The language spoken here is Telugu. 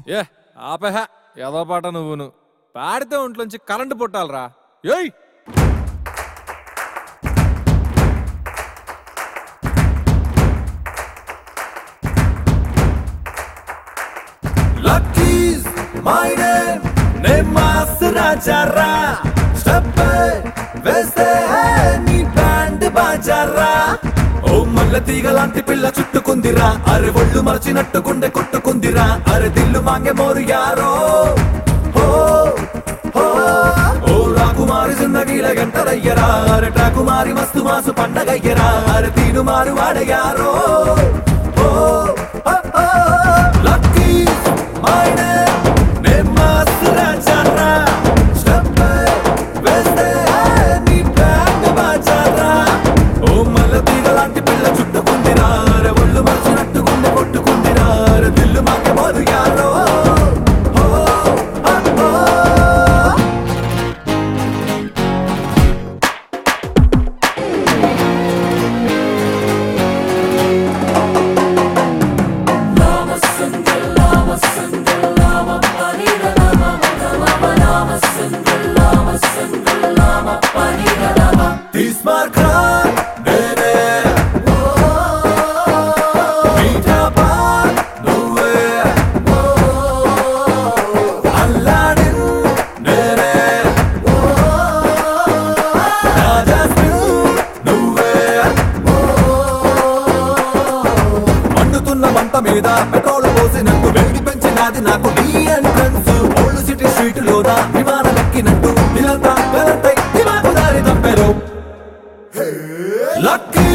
ఏ ఆపహ ఏదో పాట నువ్వును పాడితే ఒంట్లోంచి కరెంటు పుట్టాలరా. ఏయ్ Lucky's my name, name Master Rajara. Step వేస్తే నీ బ్యాండ్ బాజారా. ఓ మల్ల తీగలాంటి పిల్ల చుట్టుకుందిరా, అరే ఒళ్ళు మరచినట్టు గుండె కొట్టుకుందిరా, అరే దిల్లు మాంగే మోరు యారో. ఓ రాకుమారి జిందగీల గంటలయ్యరా, అరే టాకుమారి మస్తు మాసు పండగయ్యరా, అరే తీను మారు వాడయారో. Lucky's my name, name Master Rajara. Step వేస్తే నీ బ్యాండ్ బాజారా. ఓ మల్ల తీగలాంటి పిల్ల చుట్టుకుందిరా, అరే ఒళ్ళు మరచినట్టు గుండె కొట్టుకుందిరా, అరే దిల్లు మాంగే మోరు యారో. Tismarka nene Meeta paar nuve Alladin nene Rajasmin nuve మండుతున్న మంట మీద పెట్రోల్ పోసినట్టు వేడి పెంచినది నాకు నీ ఎంట్రన్స్. ఓల్డ్ సిటీ స్ట్రీట్ లోన విమానం ఎక్కినట్టు ఇదంతా కరెంట్ దిమాకు దారి తప్పారు. Lucky